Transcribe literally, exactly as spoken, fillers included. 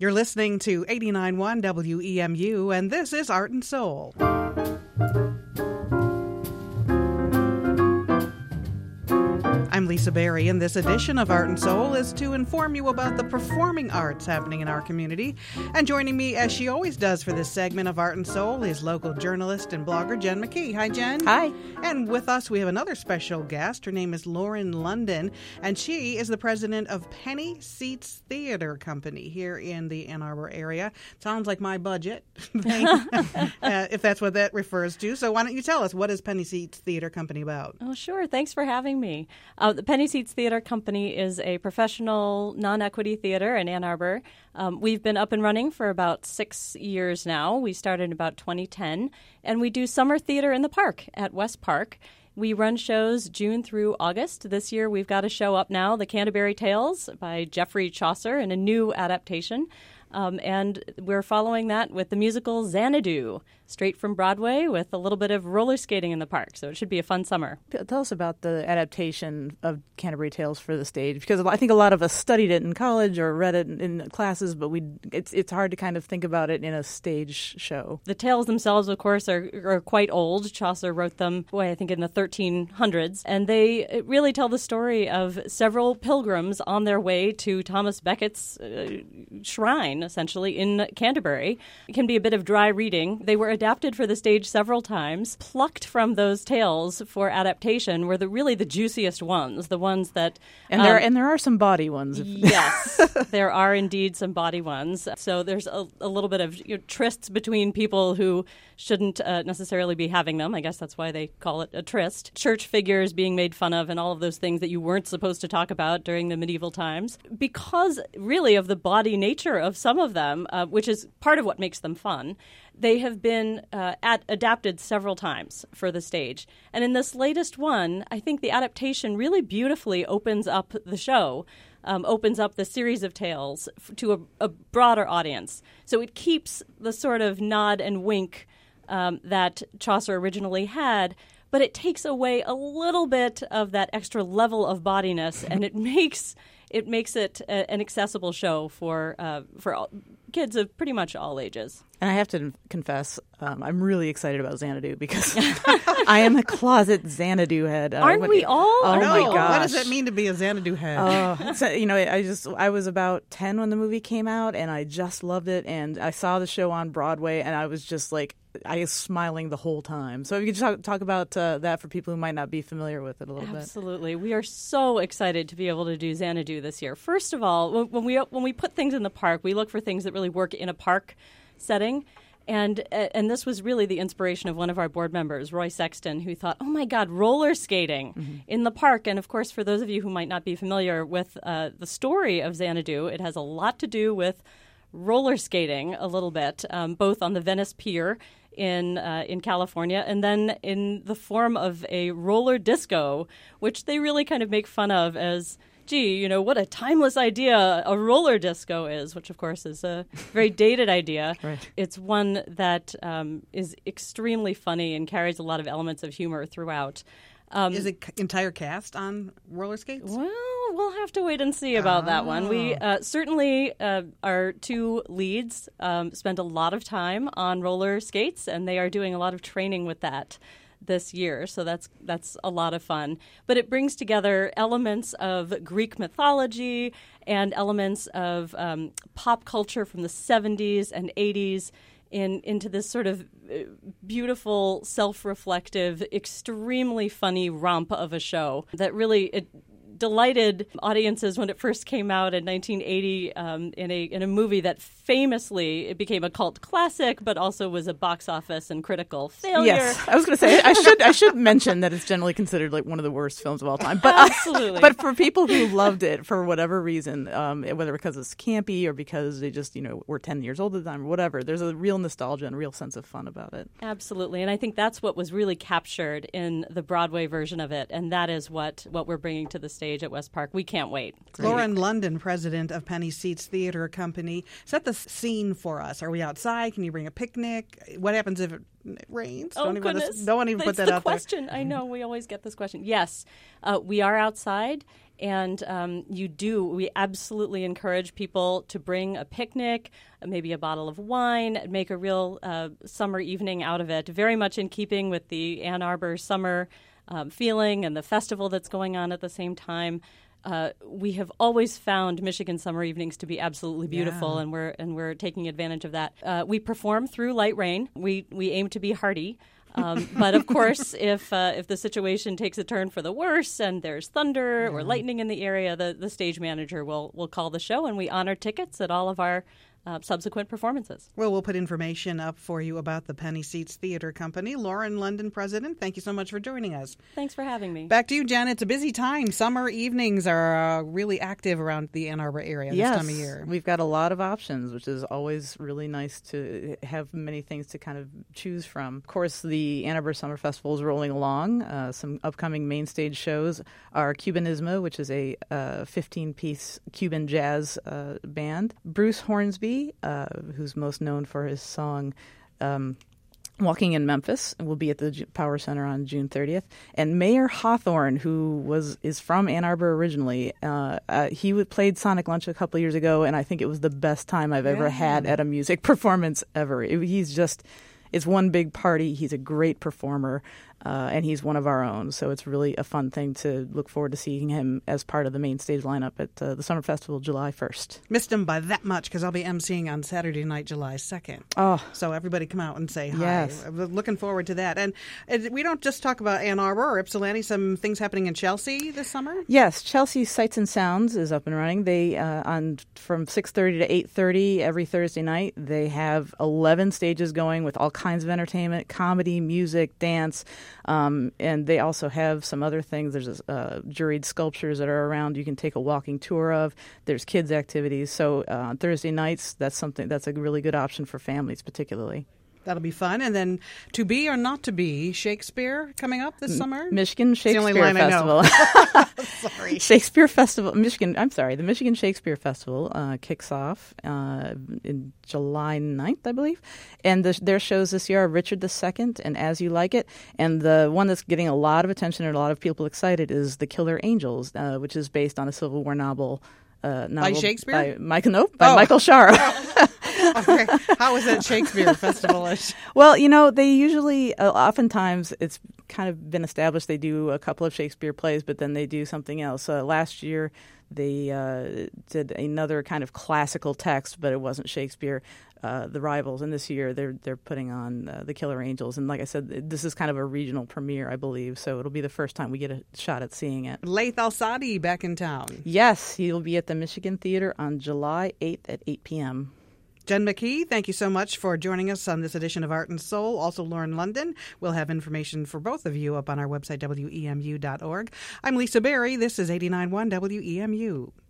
You're listening to eighty-nine point one W E M U, and this is Art and Soul. I'm Lisa Berry, and this edition of Art and Soul is to inform you about the performing arts happening in our community. And joining me, as she always does for this segment of Art and Soul, is local journalist and blogger Jen McKee. Hi, Jen. Hi. And with us, we have another special guest. Her name is Lauren London, and she is the president of Penny Seats Theater Company here in the Ann Arbor area. Sounds like my budget, uh, if that's what that refers to. So why don't you tell us, what is Penny Seats Theater Company about? Oh, sure. Thanks for having me. Uh, the Penny Seats Theater Company is a professional non-equity theater in Ann Arbor. Um, we've been up and running for about six years now. We started in about twenty ten, and we do summer theater in the park at West Park. We run shows June through August. This year we've got a show up now, The Canterbury Tales by Geoffrey Chaucer, in a new adaptation. Um, and we're following that with the musical Xanadu, straight from Broadway, with a little bit of roller skating in the park. So it should be a fun summer. Tell us about the adaptation of Canterbury Tales for the stage, because I think a lot of us studied it in college or read it in, in classes, but we it's it's hard to kind of think about it in a stage show. The tales themselves, of course, are, are quite old. Chaucer wrote them, boy, I think in the thirteen hundreds, and they really tell the story of several pilgrims on their way to Thomas Becket's uh, shrine, essentially, in Canterbury. It can be a bit of dry reading. They were adapted for the stage several times. Plucked from those tales for adaptation were the really the juiciest ones, the ones that... And there um, and there are some body ones. Yes, there are indeed some body ones. So there's a, a little bit of you know, trysts between people who shouldn't uh, necessarily be having them. I guess that's why they call it a tryst. Church figures being made fun of and all of those things that you weren't supposed to talk about during the medieval times. Because really of the body nature of some of them, uh, which is part of what makes them fun, they have been uh, at, adapted several times for the stage. And in this latest one, I think the adaptation really beautifully opens up the show, um, opens up the series of tales f- to a, a broader audience. So it keeps the sort of nod and wink um, that Chaucer originally had, but it takes away a little bit of that extra level of bodiness, and it makes it makes it a, an accessible show for uh, for all, kids of pretty much all ages. And I have to confess, um, I'm really excited about Xanadu because I am a closet Xanadu head. Uh, Aren't what, we all? Oh no, my gosh! what does it mean to be a Xanadu head? Oh, so, you know, I just I was about ten when the movie came out, and I just loved it. And I saw the show on Broadway, and I was just like, I was smiling the whole time. So if you could talk, talk about uh, that for people who might not be familiar with it a little Absolutely. bit. Absolutely. We are so excited to be able to do Xanadu this year. First of all, when, when we when we put things in the park, we look for things that really work in a park setting. And and this was really the inspiration of one of our board members, Roy Sexton, who thought, oh, my God, roller skating mm-hmm. in the park. And, of course, for those of you who might not be familiar with uh, the story of Xanadu, it has a lot to do with roller skating a little bit, um, both on the Venice Pier in uh, in California, and then in the form of a roller disco, which they really kind of make fun of as, gee, you know, what a timeless idea a roller disco is, which, of course, is a very dated idea. Right. It's one that um, is extremely funny and carries a lot of elements of humor throughout. Um, is it entire cast on roller skates? Well, we'll have to wait and see about oh. that one. We uh, certainly, uh, our two leads um, spend a lot of time on roller skates, and they are doing a lot of training with that this year, so that's that's a lot of fun. But it brings together elements of Greek mythology and elements of um, pop culture from the seventies and eighties in into this sort of beautiful, self-reflective, extremely funny romp of a show that really it delighted audiences when it first came out in nineteen eighty um, in a in a movie that famously it became a cult classic, but also was a box office and critical failure. Yes, I was going to say I should I should mention that it's generally considered like one of the worst films of all time. But absolutely, uh, but for people who loved it for whatever reason, um, whether because it's campy or because they just you know were ten years old at the time or whatever, there's a real nostalgia and a real sense of fun about it. Absolutely, and I think that's what was really captured in the Broadway version of it, and that is what what we're bringing to the stage stage at West Park. We can't wait. Lauren London, president of Penny Seats Theater Company. Set the scene for us. Are we outside? Can you bring a picnic? What happens if it rains? Oh, don't even, goodness. Don't even That's put that the out question. there. I know. We always get this question. Yes, uh, we are outside. And um, you do, we absolutely encourage people to bring a picnic, maybe a bottle of wine, make a real uh, summer evening out of it, very much in keeping with the Ann Arbor summer um, feeling and the festival that's going on at the same time. Uh, we have always found Michigan summer evenings to be absolutely beautiful, Yeah. and we're and we're taking advantage of that. Uh, we perform through light rain. We we aim to be hardy. Um, but of course, if uh, if the situation takes a turn for the worse and there's thunder or lightning in the area, the, the stage manager will will call the show, and we honor tickets at all of our uh, subsequent performances. Well, we'll put information up for you about the Penny Seats Theater Company. Lauren London, president, thank you so much for joining us. Thanks for having me. Back to you, Jen. It's a busy time. Summer evenings are uh, really active around the Ann Arbor area this yes, time of year. We've got a lot of options, which is always really nice to have many things to kind of choose from. Of course, the Ann Arbor Summer Festival is rolling along. Uh, some upcoming main stage shows are Cubanismo, which is a uh, fifteen-piece Cuban jazz uh, band. Bruce Hornsby, uh, who's most known for his song um, Walking in Memphis, will be at the Power Center on June thirtieth. And Mayor Hawthorne, who was is from Ann Arbor originally, uh, uh, he would, played Sonic Lunch a couple of years ago, and I think it was the best time I've ever Yeah. had at a music performance ever. It, he's just, it's one big party. He's a great performer, uh, and he's one of our own. So it's really a fun thing to look forward to seeing him as part of the main stage lineup at uh, the Summer Festival July first. Missed him by that much because I'll be emceeing on Saturday night, July second. Oh, So everybody come out and say hi. Yes. I'm looking forward to that. And, and we don't just talk about Ann Arbor or Ypsilanti, some things happening in Chelsea this summer. yes, Chelsea Sights and Sounds is up and running. They uh, on from six thirty to eight thirty every Thursday night. They have eleven stages going with all kinds of entertainment, comedy, music, dance, um, and they also have some other things. There's uh, juried sculptures that are around you can take a walking tour of. There's kids activities. So uh, on Thursday nights, that's something that's a really good option for families, particularly. That'll be fun. And then To Be or Not to Be, Shakespeare coming up this summer. Michigan the Shakespeare only line I know. Festival. Sorry. Shakespeare Festival, Michigan, I'm sorry, the Michigan Shakespeare Festival uh, kicks off uh, in July ninth, I believe. And the, their shows this year are Richard the Second and As You Like It. And the one that's getting a lot of attention and a lot of people excited is The Killer Angels, uh, which is based on a Civil War novel. Uh, novel Shakespeare? By Michael, nope, by Oh. Michael Shara. Okay. How is that Shakespeare Festival-ish? Well, you know, they usually, uh, oftentimes, it's kind of been established they do a couple of Shakespeare plays, but then they do something else. Uh, last year, they uh, did another kind of classical text, but it wasn't Shakespeare, uh, The Rivals. And this year, they're they're putting on uh, The Killer Angels. And like I said, this is kind of a regional premiere, I believe, so it'll be the first time we get a shot at seeing it. Laith Al-Sadi back in town. Yes, he'll be at the Michigan Theater on July eighth at eight p.m. Jen McKee, thank you so much for joining us on this edition of Art and Soul. Also, Lauren London. We'll have information for both of you up on our website, W E M U dot org. I'm Lisa Berry. This is eighty-nine point one W E M U.